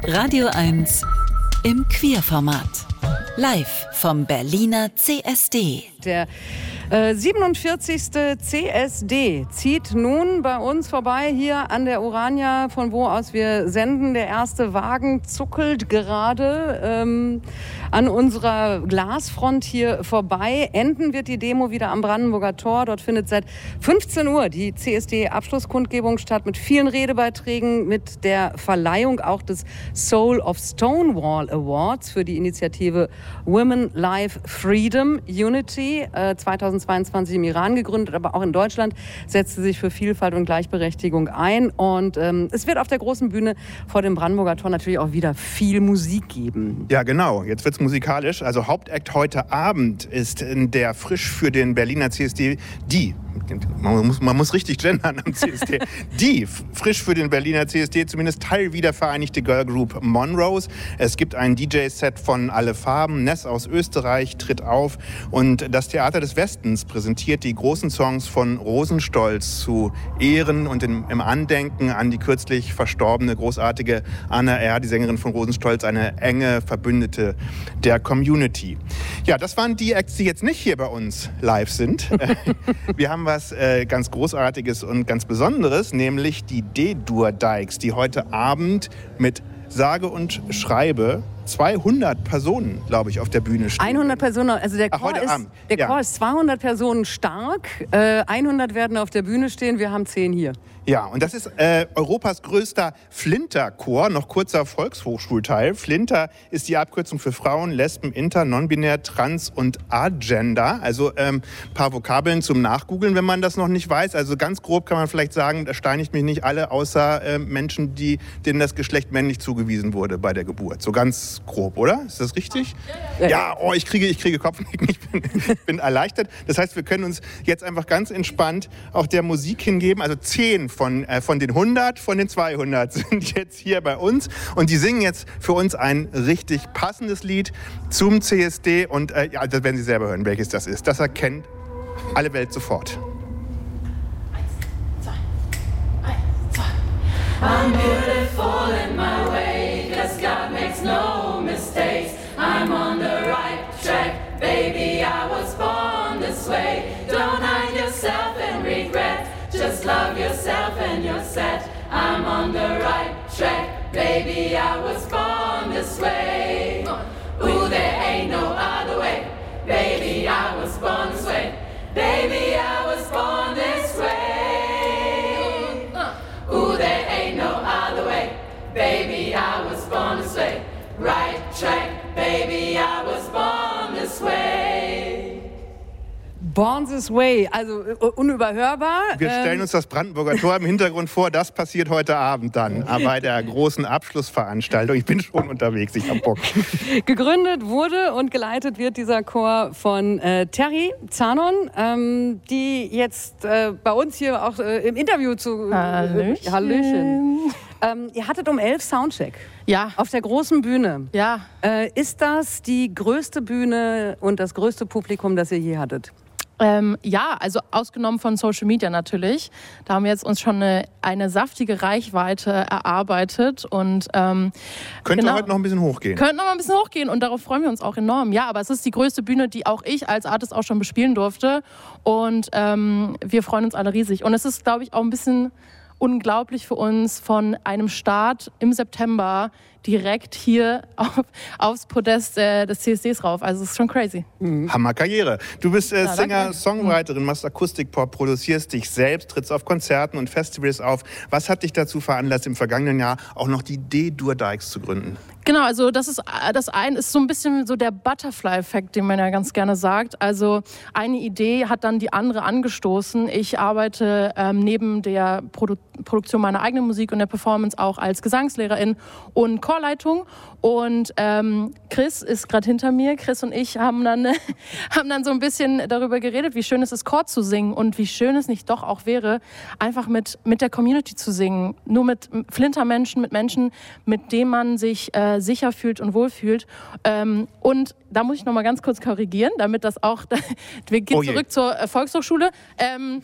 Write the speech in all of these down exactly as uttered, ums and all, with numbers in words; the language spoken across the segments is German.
Radio eins im Queerformat. Live vom Berliner C S D. Der äh, siebenundvierzigste C S D zieht nun bei uns vorbei hier an der Urania, von wo aus wir senden. Der erste Wagen zuckelt gerade ähm, an unserer Glasfront hier vorbei. Enden wird die Demo wieder am Brandenburger Tor. Dort findet seit fünfzehn Uhr die C S D-Abschlusskundgebung statt mit vielen Redebeiträgen, mit der Verleihung auch des Soul of Stonewall Awards für die Initiative Women Life Freedom Unity, äh, zweitausendzweiundzwanzig im Iran gegründet, aber auch in Deutschland setzt sie sich für Vielfalt und Gleichberechtigung ein. Und ähm, es wird auf der großen Bühne vor dem Brandenburger Tor natürlich auch wieder viel Musik geben. Ja, genau. Jetzt wird's musikalisch. Also Hauptakt heute Abend ist der frisch für den Berliner C S D, die, man muss, man muss richtig gendern am C S D, die frisch für den Berliner C S D zumindest teilwiedervereinigte Girlgroup Monrose. Es gibt ein D J-Set von Alle Farben. Ness aus Österreich tritt auf und das Theater des Westens präsentiert die großen Songs von Rosenstolz zu Ehren und im, im Andenken an die kürzlich verstorbene großartige Anna R., die Sängerin von Rosenstolz, eine enge Verbündete der Community. Ja, das waren die Acts, die jetzt nicht hier bei uns live sind. Wir haben was äh, ganz Großartiges und ganz Besonderes, nämlich die D-Dur Dykes, die heute Abend mit sage und schreibe zweihundert Personen, glaube ich, auf der Bühne stehen. hundert Personen, also der Chor, Ach, ist, der Chor ja. ist zweihundert Personen stark, äh, hundert werden auf der Bühne stehen, wir haben zehn hier. Ja, und das ist äh, Europas größter Flinter-Chor, noch kurzer Volkshochschulteil. Flinter ist die Abkürzung für Frauen, Lesben, Inter, Non-Binär, Trans und Agender. Also ein ähm, paar Vokabeln zum Nachgoogeln, wenn man das noch nicht weiß. Also ganz grob kann man vielleicht sagen, da steinigt mich nicht alle, außer äh, Menschen, die, denen das Geschlecht männlich zugewiesen wurde bei der Geburt. So ganz grob, oder? Ist das richtig? Ja, ja, ja. ja oh, ich kriege, ich kriege Kopfnicken, ich bin, ich bin erleichtert. Das heißt, wir können uns jetzt einfach ganz entspannt auch der Musik hingeben. Also zehn Von, äh, von den hundert, von den zweihundert sind jetzt hier bei uns und die singen jetzt für uns ein richtig passendes Lied zum C S D und äh, ja, das werden Sie selber hören, welches das ist. Das erkennt alle Welt sofort. Eins, zwei, eins, zwei. I'm beautiful in my way, 'cause God makes no mistakes. I'm on the right track, baby, I was born this way. Don't hide yourself in regret. Just love yourself and you're set. I'm on the right track, baby, I was born this way. Ooh, there ain't no other way, baby, I was born this way. Baby, I was born this way. Ooh, there ain't no other way, baby, I was born this way. Right track, baby, I was born this way. Born This Way, also uh, unüberhörbar. Wir stellen uns das Brandenburger Tor im Hintergrund vor, das passiert heute Abend dann bei der großen Abschlussveranstaltung. Ich bin schon unterwegs, ich hab Bock. Gegründet wurde und geleitet wird dieser Chor von äh, Terry Zanon, ähm, die jetzt äh, bei uns hier auch äh, im Interview zu... Äh, Hallöchen. Hallöchen. Ähm, ihr hattet um elf Soundcheck. Ja. Auf der großen Bühne. Ja. Äh, ist das die größte Bühne und das größte Publikum, das ihr je hattet? Ähm, ja, also ausgenommen von Social Media natürlich. Da haben wir jetzt uns schon eine, eine saftige Reichweite erarbeitet. Und, ähm, Könnte genau, heute noch ein bisschen hochgehen. Könnte noch mal ein bisschen hochgehen und darauf freuen wir uns auch enorm. Ja, aber es ist die größte Bühne, die auch ich als Artist auch schon bespielen durfte. Und ähm, wir freuen uns alle riesig. Und es ist, glaube ich, auch ein bisschen unglaublich für uns, von einem Start im September direkt hier auf, aufs Podest äh, des C S Ds rauf. Also es ist schon crazy. Mhm. Hammer Karriere. Du bist äh, ja, Singer, Songwriterin, machst Akustikpop, produzierst dich selbst, trittst auf Konzerten und Festivals auf. Was hat dich dazu veranlasst, im vergangenen Jahr auch noch die D-Dur Dykes zu gründen? Genau, also das ist das eine ist so ein bisschen so der Butterfly-Effekt, den man ja ganz gerne sagt. Also eine Idee hat dann die andere angestoßen. Ich arbeite ähm, neben der Produ- Produktion meiner eigenen Musik und der Performance auch als Gesangslehrerin und Chorleitung. Und ähm, Chris ist gerade hinter mir. Chris und ich haben dann, haben dann so ein bisschen darüber geredet, wie schön es ist, Chor zu singen und wie schön es nicht doch auch wäre, einfach mit, mit der Community zu singen. Nur mit Flintermenschen, mit Menschen, mit denen man sich äh, sicher fühlt und wohlfühlt. Ähm, und da muss ich noch mal ganz kurz korrigieren, damit das auch, wir gehen Oh je. zurück zur äh, Volkshochschule. Ähm,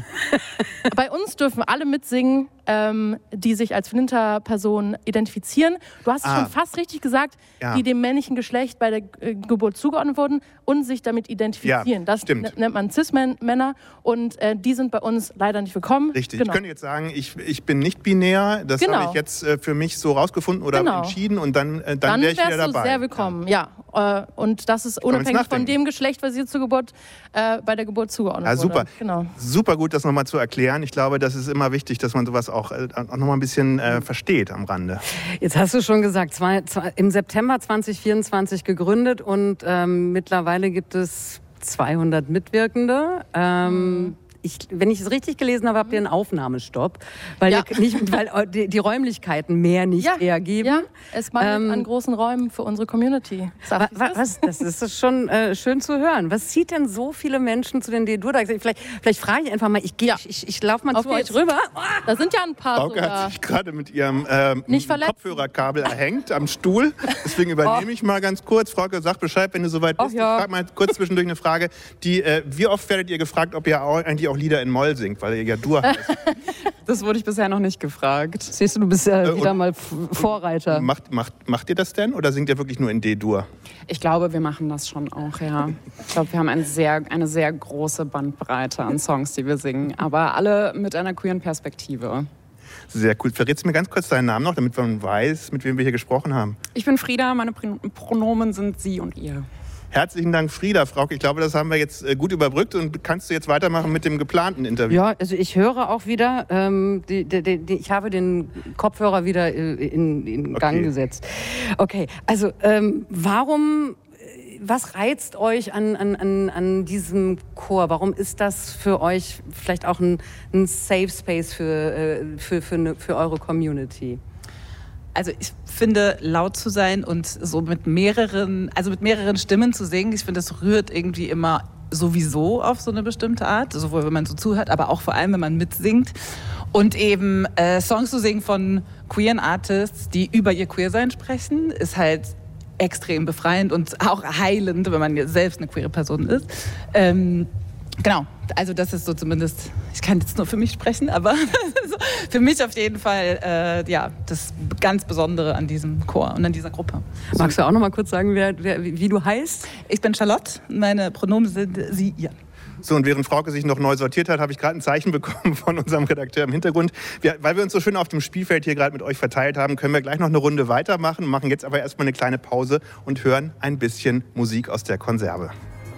bei uns dürfen alle mitsingen, ähm, die sich als Flinter-Person identifizieren. Du hast es Ah. schon fast richtig gesagt, Ja. die dem männlichen Geschlecht bei der äh, Geburt zugeordnet wurden und sich damit identifizieren. Ja, das stimmt. n- nennt man Cis-Männer und äh, die sind bei uns leider nicht willkommen. Richtig. Genau. Ich könnte jetzt sagen, ich, ich bin nicht binär. Das Genau. habe ich jetzt äh, für mich so rausgefunden oder Genau. entschieden und dann, äh, dann, Dann wäre ich wärst wieder du dabei. sehr willkommen, ja. Äh, und das ist man jetzt unabhängig von nachdenken. dem Geschlecht, was ihr zur Geburt, äh, bei der Geburt zugeordnet Ja, super. wurde. Genau. Super gut, das nochmal zu erklären. Ich glaube, das ist immer wichtig, dass man sowas auch, äh, auch nochmal ein bisschen äh, versteht am Rande. Jetzt hast du schon gesagt, zwei, zwei, im September zwanzig vierundzwanzig gegründet und ähm, mittlerweile gibt es zweihundert Mitwirkende. Ähm, ich, wenn ich es richtig gelesen habe, habt ihr einen Aufnahmestopp, weil, Ja. ihr nicht, weil die, die Räumlichkeiten mehr nicht Ja, hergeben. ja, es mangelt Ähm, an großen Räumen für unsere Community. Sag Wa- ich, wa- was? Was? Das ist schon äh, schön zu hören. Was zieht denn so viele Menschen zu den D-Dur-Tags? Vielleicht, vielleicht frage ich einfach mal, ich, geh- Ja. ich, ich laufe mal Auf zu euch geht's. rüber. Da sind ja ein paar Frauke hat sogar. sich gerade mit ihrem ähm, Nicht verletzen. Kopfhörerkabel erhängt am Stuhl. Deswegen übernehme ich mal ganz kurz. Frauke, sag Bescheid, wenn du soweit bist. Ach ja. Ich frage mal kurz zwischendurch eine Frage. Die, äh, wie oft werdet ihr gefragt, ob ihr auch, eigentlich auch Lieder in Moll singt? Weil ihr ja Dur heißt. Das wurde ich bisher noch nicht gefragt. Siehst du, du bist ja Äh, wieder und- mal F- Vorreiter. macht, macht, macht ihr das denn oder singt ihr wirklich nur in D-Dur? Ich glaube, wir machen das schon auch, ja. Ich glaube, wir haben ein sehr, eine sehr große Bandbreite an Songs, die wir singen, aber alle mit einer queeren Perspektive. Sehr cool. Verrätst du mir ganz kurz deinen Namen noch, damit man weiß, mit wem wir hier gesprochen haben? Ich bin Frieda, meine Prin- Pronomen sind sie und ihr. Herzlichen Dank, Frieda. Frauke, ich glaube, das haben wir jetzt äh, gut überbrückt und kannst du jetzt weitermachen mit dem geplanten Interview? Ja, also ich höre auch wieder, ähm, die, die, die, die, ich habe den Kopfhörer wieder äh, in, in Gang Okay. gesetzt. Okay, also ähm, warum, äh, was reizt euch an, an, an, an diesem Chor? Warum ist das für euch vielleicht auch ein, ein Safe Space für, äh, für, für, ne, für eure Community? Also ich finde, laut zu sein und so mit mehreren, also mit mehreren Stimmen zu singen, ich finde, das rührt irgendwie immer sowieso auf so eine bestimmte Art, sowohl wenn man so zuhört, aber auch vor allem, wenn man mitsingt. Und eben äh, Songs zu singen von queeren Artists, die über ihr Queersein sprechen, ist halt extrem befreiend und auch heilend, wenn man selbst eine queere Person ist. Ähm, Genau, also das ist so zumindest, ich kann jetzt nur für mich sprechen, aber so für mich auf jeden Fall äh, ja, das ganz Besondere an diesem Chor und an dieser Gruppe. Magst du auch noch mal kurz sagen, wer, wer, wie, wie du heißt? Ich bin Charlotte, meine Pronomen sind sie, ihr. So, und während Frauke sich noch neu sortiert hat, habe ich gerade ein Zeichen bekommen von unserem Redakteur im Hintergrund. Wir, weil wir uns so schön auf dem Spielfeld hier gerade mit euch verteilt haben, können wir gleich noch eine Runde weitermachen, machen jetzt aber erstmal eine kleine Pause und hören ein bisschen Musik aus der Konserve.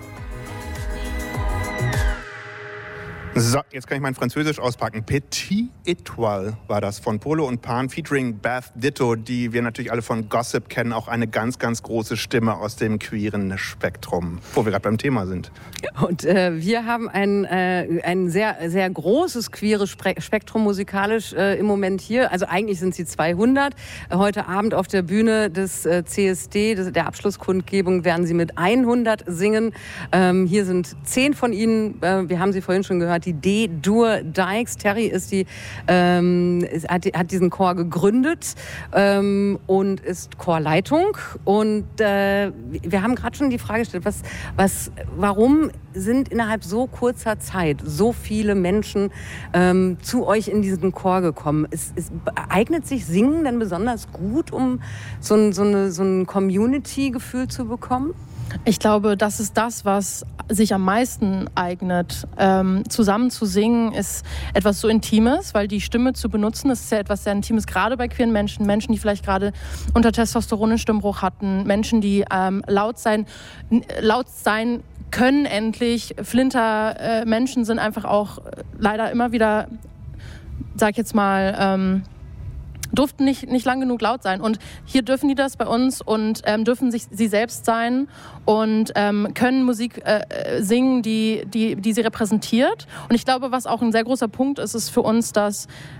So, jetzt kann ich mein Französisch auspacken. Petit Étoile war das von Polo und Pan featuring Beth Ditto, die wir natürlich alle von Gossip kennen, auch eine ganz, ganz große Stimme aus dem queeren Spektrum, wo wir gerade beim Thema sind. Und äh, wir haben ein, äh, ein sehr, sehr großes queeres Spre- Spektrum musikalisch äh, im Moment hier. Also eigentlich sind sie zweihundert. Äh, heute Abend auf der Bühne des äh, C S D, des, der Abschlusskundgebung, werden sie mit hundert singen. Ähm, hier sind zehn von ihnen, äh, wir haben sie vorhin schon gehört, die D-Dur Dykes. Terry ist die, ähm, ist, hat, hat diesen Chor gegründet ähm, und ist Chorleitung. Und äh, wir haben gerade schon die Frage gestellt, was, was, warum sind innerhalb so kurzer Zeit so viele Menschen ähm, zu euch in diesen Chor gekommen? Es, es, eignet sich Singen denn besonders gut, um so ein, so eine, so ein Community-Gefühl zu bekommen? Ich glaube, das ist das, was sich am meisten eignet. Ähm, zusammen zu singen ist etwas so Intimes, weil die Stimme zu benutzen, das ist ja etwas sehr Intimes, gerade bei queeren Menschen. Menschen, die vielleicht gerade unter Testosteron einen Stimmbruch hatten, Menschen, die ähm, laut sein, n- laut sein können endlich. Flinter-Menschen äh, sind einfach auch äh, leider immer wieder, sag ich jetzt mal, ähm, durften nicht, nicht lang genug laut sein. Und hier dürfen die das bei uns und ähm, dürfen sich sie selbst sein und ähm, können Musik äh, singen, die, die, die sie repräsentiert. Und ich glaube, was auch ein sehr großer Punkt ist, ist für uns, dass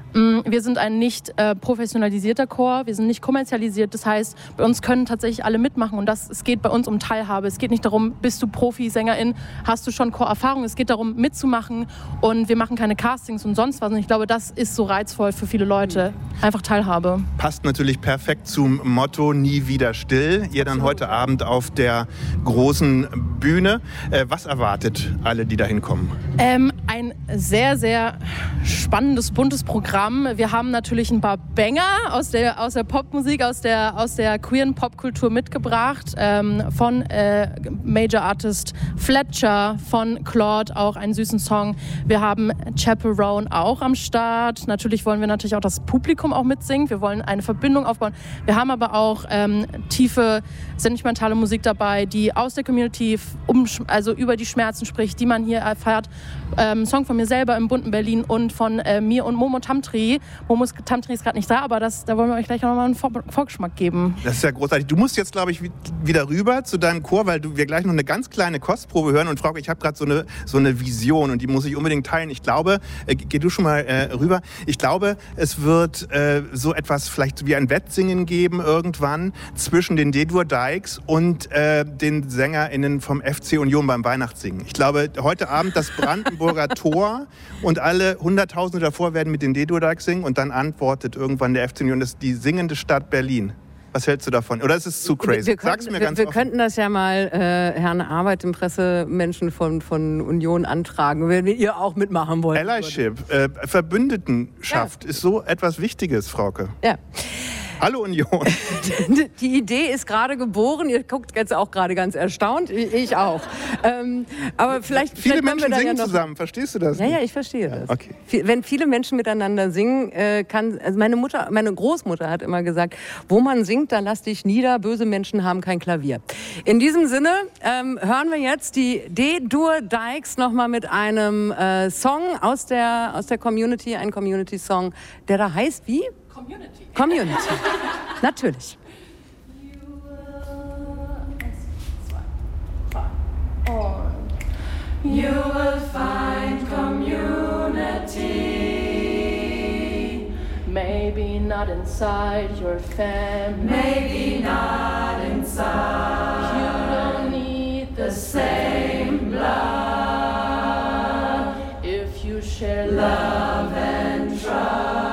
Wir sind ein nicht äh, professionalisierter Chor, wir sind nicht kommerzialisiert. Das heißt, bei uns können tatsächlich alle mitmachen und das, es geht bei uns um Teilhabe. Es geht nicht darum, bist du Profi, Sängerin, hast du schon Chorerfahrung. Es geht darum, mitzumachen und wir machen keine Castings und sonst was. Und ich glaube, das ist so reizvoll für viele Leute. Einfach Teilhabe. Passt natürlich perfekt zum Motto Nie wieder still. Ihr dann heute Abend auf der großen Bühne. Äh, was erwartet alle, die da hinkommen? Ähm, ein sehr, sehr spannendes, buntes Programm. Wir haben natürlich ein paar Banger aus der, aus der Popmusik, aus der, aus der queeren Popkultur mitgebracht. Ähm, von äh, Major Artist Fletcher, von Claude auch einen süßen Song. Wir haben Chaperone auch am Start. Natürlich wollen wir natürlich auch das Publikum auch mitsingen. Wir wollen eine Verbindung aufbauen. Wir haben aber auch ähm, tiefe, sentimentale Musik dabei, die aus der Community um, also über die Schmerzen spricht, die man hier erfährt. Ähm, Song von mir selber im bunten Berlin und von äh, mir und Momo Tamtri. Momo Tamtri ist gerade nicht da, aber das, da wollen wir euch gleich noch mal einen Vor Vorgeschmack geben. Das ist ja großartig. Du musst jetzt, glaube ich, wieder rüber zu deinem Chor, weil du, wir gleich noch eine ganz kleine Kostprobe hören. Und Frauke, ich habe gerade so eine, so eine Vision und die muss ich unbedingt teilen. Ich glaube, äh, geh du schon mal äh, rüber. Ich glaube, es wird äh, so etwas vielleicht wie ein Wettsingen geben irgendwann zwischen den D-Dur Dykes und äh, den SängerInnen vom F C Union beim Weihnachtssingen. Ich glaube, heute Abend das Brandenburger Tor und alle Hunderttausende davor werden mit den D-Dur Dykes singen und dann antwortet irgendwann der F C Union, das ist die singende Stadt Berlin. Was hältst du davon? Oder ist es zu crazy? Wir, wir Sag's könnten, mir ganz wir, wir offen. könnten das ja mal äh, Herrn Arbeit, dem Pressemenschen von, von Union, antragen, wenn ihr auch mitmachen wollt. Allyship, äh, Verbündetenschaft ja. ist so etwas Wichtiges, Frauke. Ja. Hallo Union. Die Idee ist gerade geboren. Ihr guckt jetzt auch gerade ganz erstaunt. Ich auch. Ähm, aber vielleicht, viele vielleicht Menschen wir singen ja noch zusammen. Verstehst du das? Ja, nicht? ja, ich verstehe das. Okay. Wenn viele Menschen miteinander singen, äh, kann, also meine Mutter, meine Großmutter hat immer gesagt, wo man singt, da lass dich nieder. Böse Menschen haben kein Klavier. In diesem Sinne ähm, hören wir jetzt die D-Dur Dykes noch mal mit einem äh, Song aus der aus der Community, ein Community-Song, der da heißt wie? Community. Community. Natürlich. You will find community. Maybe not inside your family. Maybe not inside. You don't need the same blood. If you share Love and trust.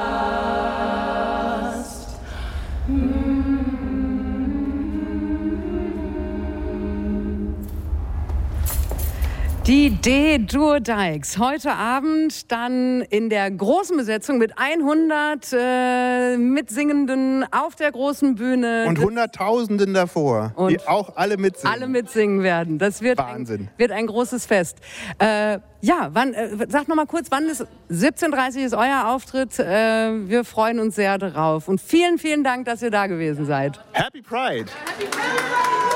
Die D-Dur Dykes. Heute Abend dann in der großen Besetzung mit hundert äh, Mitsingenden auf der großen Bühne. Und Hunderttausenden davor, Und die auch alle mitsingen. Alle mitsingen werden. Das wird Wahnsinn. Ein, wird ein großes Fest. Äh, ja, wann, äh, sag noch mal kurz, wann ist siebzehn Uhr dreißig ist euer Auftritt. Äh, wir freuen uns sehr darauf. Und vielen, vielen Dank, dass ihr da gewesen seid. Happy Pride! Happy Pride!